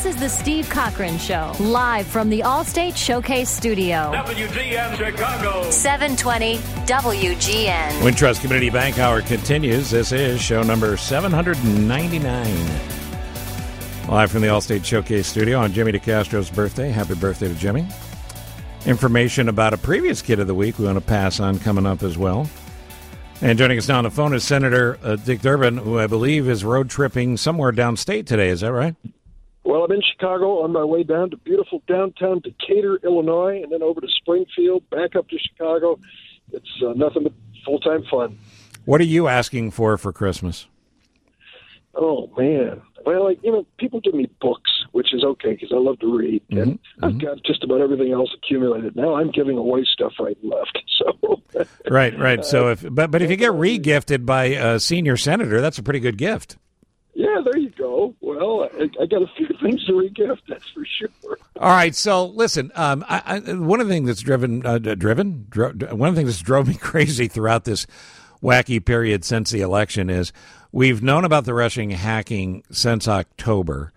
This is the Steve Cochran Show, live from the Allstate Showcase Studio. WGN Chicago. 720 WGN. Wintrust Community Bank Hour continues. This is show number 799. Live from the Allstate Showcase Studio on Jimmy DeCastro's birthday. Happy birthday to Jimmy. Information about a previous Kid of the Week we want to pass on coming up as well. And joining us now on the phone is Senator Dick Durbin, who I believe is road tripping somewhere downstate today. Is that right? Well, I'm in Chicago on my way down to beautiful downtown Decatur, Illinois, and then over to Springfield, back up to Chicago. It's nothing but full-time fun. What are you asking for Christmas? Oh, man. Well, people give me books, which is okay because I love to read. And I've got just about everything else accumulated. Now I'm giving away stuff right and left. So Right. So if you get re-gifted by a senior senator, that's a pretty good gift. Yeah, there you go. Well, I got a few things to re-gift, that's for sure. All right, so listen, one of the things that's one of the things that's drove me crazy throughout this wacky period since the election is we've known about the Russian hacking since October.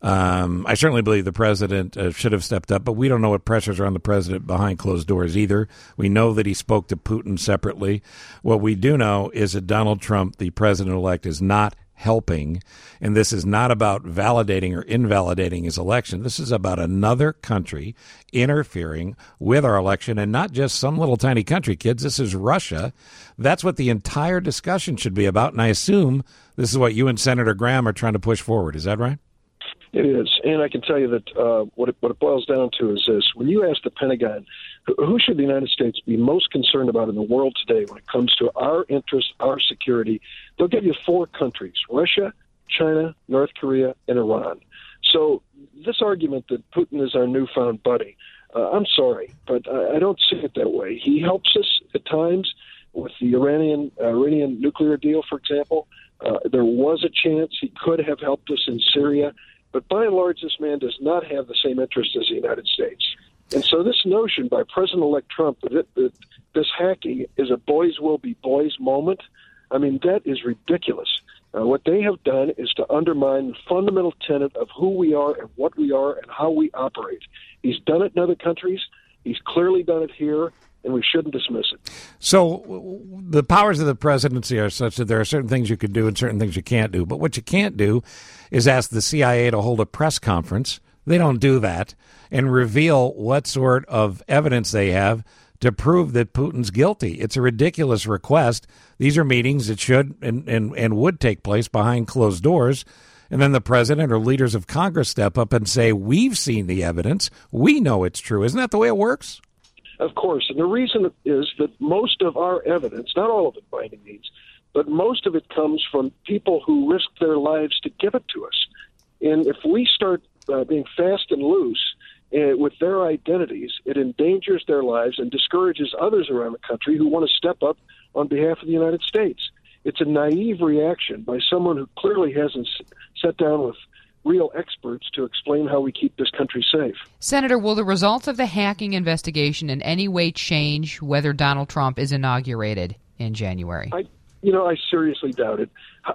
I certainly believe the president should have stepped up, but we don't know what pressures are on the president behind closed doors either. We know that he spoke to Putin separately. What we do know is that Donald Trump, the president-elect, is not helping, and this is not about validating or invalidating his election. This is about another country interfering with our election, and not just some little tiny country, kids. This is Russia. That's what the entire discussion should be about, and I assume this is what you and Senator Graham are trying to push forward. Is that right? It is, and I can tell you that what it boils down to is this. When you ask the Pentagon, who should the United States be most concerned about in the world today when it comes to our interests, our security, they'll give you four countries: Russia, China, North Korea, and Iran. So this argument that Putin is our newfound buddy, I'm sorry, but I don't see it that way. He helps us at times with the Iranian nuclear deal, for example. There was a chance he could have helped us in Syria. But by and large, this man does not have the same interest as the United States. And so this notion by President-elect Trump that this hacking is a boys will be boys moment, I mean, that is ridiculous. What they have done is to undermine the fundamental tenet of who we are and what we are and how we operate. He's done it in other countries. He's clearly done it here, and we shouldn't dismiss it. So the powers of the presidency are such that there are certain things you can do and certain things you can't do. But what you can't do is ask the CIA to hold a press conference. They don't do that and reveal what sort of evidence they have to prove that Putin's guilty. It's a ridiculous request. These are meetings that should and would take place behind closed doors. And then the president or leaders of Congress step up and say, we've seen the evidence. We know it's true. Isn't that the way it works? Of course. And the reason is that most of our evidence, not all of it by any means, but most of it comes from people who risk their lives to give it to us. And if we start being fast and loose with their identities, it endangers their lives and discourages others around the country who want to step up on behalf of the United States. It's a naive reaction by someone who clearly hasn't sat down with real experts to explain how we keep this country safe. Senator, will the results of the hacking investigation in any way change whether Donald Trump is inaugurated in January? I seriously doubt it.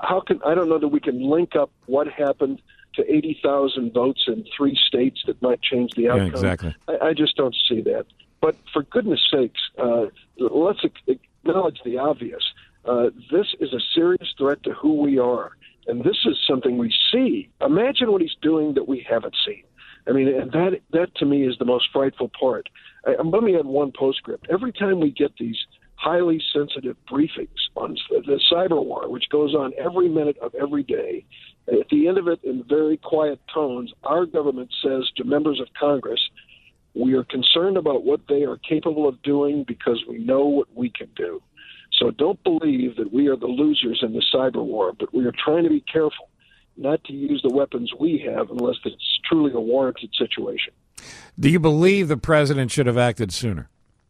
I don't know that we can link up what happened to 80,000 votes in 3 states that might change the outcome. Yeah, exactly. I just don't see that. But for goodness sakes, let's acknowledge the obvious. This is a serious threat to who we are. And this is something we see. Imagine what he's doing that we haven't seen. I mean, and that to me is the most frightful part. Let me add one postscript. Every time we get these highly sensitive briefings on the cyber war, which goes on every minute of every day, at the end of it, in very quiet tones, our government says to members of Congress, we are concerned about what they are capable of doing because we know what we can do. So don't believe that we are the losers in the cyber war, but we are trying to be careful not to use the weapons we have unless it's truly a warranted situation. Do you believe the president should have acted sooner?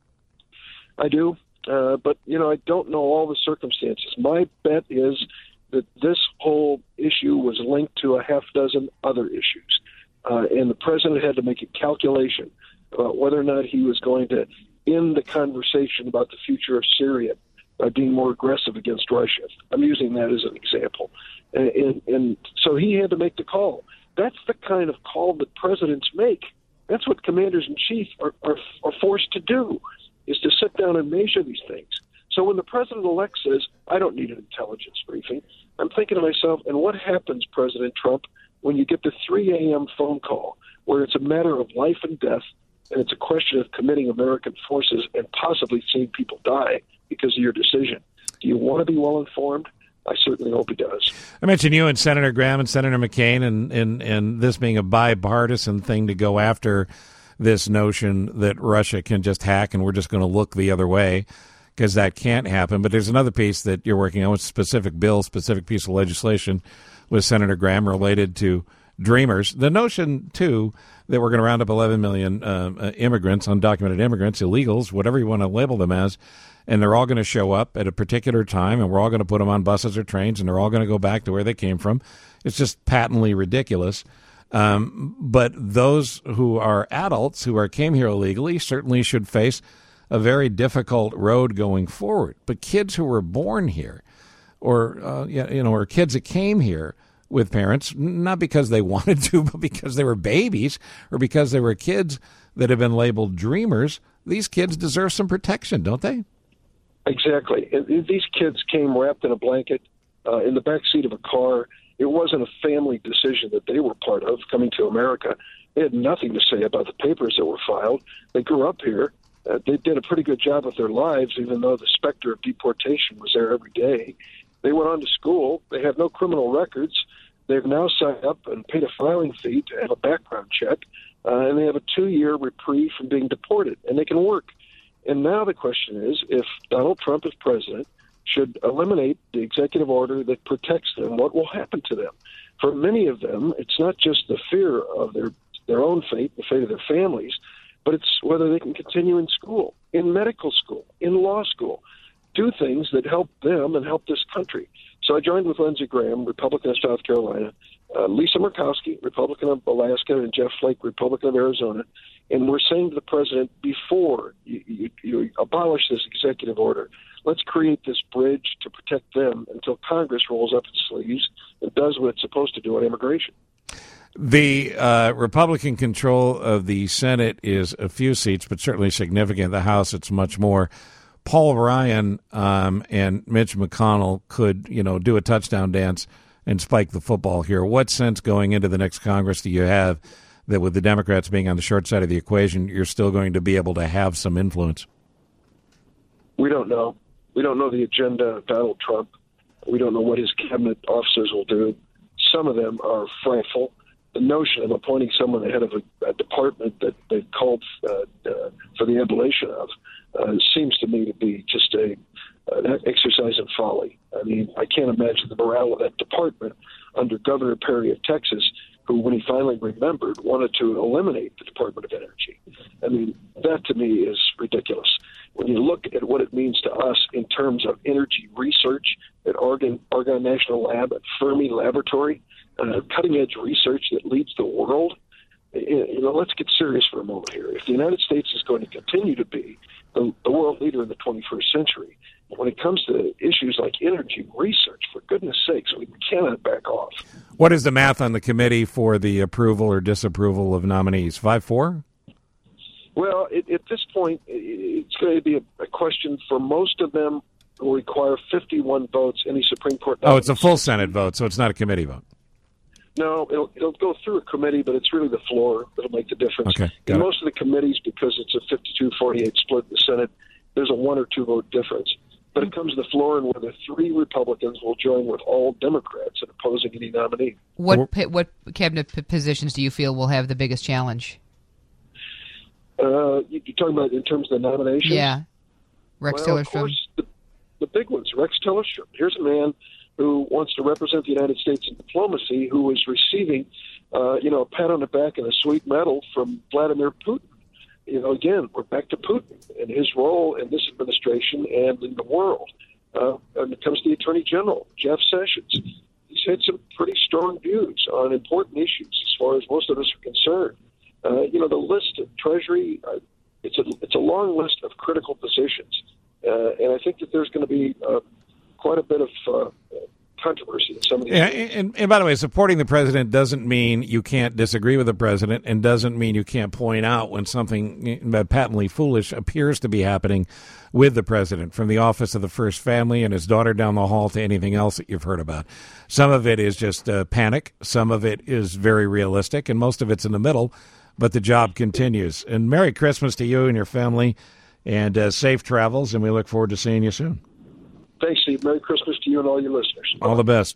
I do, but, I don't know all the circumstances. My bet is that this whole issue was linked to a half dozen other issues, and the president had to make a calculation about whether or not he was going to end the conversation about the future of Syria by being more aggressive against Russia. I'm using that as an example. And so he had to make the call. That's the kind of call that presidents make. That's what commanders-in-chief are forced to do, is to sit down and measure these things. So when the president-elect says, I don't need an intelligence briefing, I'm thinking to myself, and what happens, President Trump, when you get the 3 a.m. phone call where it's a matter of life and death, and it's a question of committing American forces and possibly seeing people die because of your decision? Do you want to be well-informed? I certainly hope he does. I mentioned you and Senator Graham and Senator McCain and this being a bipartisan thing to go after this notion that Russia can just hack and we're just going to look the other way, because that can't happen. But there's another piece that you're working on, a specific bill, specific piece of legislation with Senator Graham related to Dreamers. The notion, too, that we're going to round up 11 million immigrants, undocumented immigrants, illegals, whatever you want to label them as, and they're all going to show up at a particular time, and we're all going to put them on buses or trains, and they're all going to go back to where they came from. It's just patently ridiculous. But those who are adults who came here illegally certainly should face a very difficult road going forward. But kids who were born here, or or kids that came here with parents, not because they wanted to, but because they were babies, or because they were kids that have been labeled dreamers, these kids deserve some protection, don't they? Exactly. These kids came wrapped in a blanket in the back seat of a car. It wasn't a family decision that they were part of coming to America. They had nothing to say about the papers that were filed. They grew up here. They did a pretty good job of their lives, even though the specter of deportation was there every day. They went on to school. They have no criminal records. They've now signed up and paid a filing fee to have a background check, and they have a 2-year reprieve from being deported, and they can work. And now the question is, if Donald Trump is president, should eliminate the executive order that protects them, what will happen to them? For many of them, it's not just the fear of their own fate, the fate of their families, but it's whether they can continue in school, in medical school, in law school, do things that help them and help this country. So I joined with Lindsey Graham, Republican of South Carolina, Lisa Murkowski, Republican of Alaska, and Jeff Flake, Republican of Arizona. And we're saying to the president, before you abolish this executive order, let's create this bridge to protect them until Congress rolls up its sleeves and does what it's supposed to do on immigration. The Republican control of the Senate is a few seats, but certainly significant. The House, it's much more. Paul Ryan and Mitch McConnell could, do a touchdown dance and spike the football here. What sense going into the next Congress do you have that with the Democrats being on the short side of the equation, you're still going to be able to have some influence? We don't know. We don't know the agenda of Donald Trump. We don't know what his cabinet officers will do. Some of them are frightful. The notion of appointing someone the head of a department that they've called for the abolition of seems to me to be just an exercise in folly. I mean, I can't imagine the morale of that department under Governor Perry of Texas, who, when he finally remembered, wanted to eliminate the Department of Energy. I mean, that to me is ridiculous. When you look at what it means to us in terms of energy research at Argonne National Lab, at Fermi Laboratory, cutting-edge research that leads the world, let's get serious for a moment here. If the United States is going to continue to be the world leader in the 21st century, when it comes to issues like energy research, for goodness sakes, we cannot back off. What is the math on the committee for the approval or disapproval of nominees? 5-4? Well, at this point, it's going to be a question for most of them will require 51 votes. Any Supreme Court nominees. Oh, it's a full Senate vote, so it's not a committee vote. No, it'll go through a committee, but it's really the floor that'll make the difference. Okay, in most of the committees, because it's a 52-48 split in the Senate, there's a 1 or 2 vote difference. But it comes to the floor, and whether 3 Republicans will join with all Democrats in opposing any nominee. What cabinet positions do you feel will have the biggest challenge? You're talking about in terms of the nominations? Yeah. Rex Tillerson. Of course, the big ones. Rex Tillerson. Here's a man who wants to represent the United States in diplomacy, who is receiving, a pat on the back and a sweet medal from Vladimir Putin. Again, we're back to Putin and his role in this administration and in the world. When it comes to the Attorney General, Jeff Sessions, he's had some pretty strong views on important issues as far as most of us are concerned. The list of Treasury, it's a long list of critical positions. And I think that there's going to be quite a bit of controversy in some of these. Yeah, and by the way, supporting the president doesn't mean you can't disagree with the president, and doesn't mean you can't point out when something patently foolish appears to be happening with the president, from the office of the first family and his daughter down the hall to anything else that you've heard about. Some of it is just panic. Some of it is very realistic, and most of it's in the middle, but the job continues. And Merry Christmas to you and your family, and safe travels, and we look forward to seeing you soon. Thanks, Steve. Merry Christmas to you and all your listeners. All the best.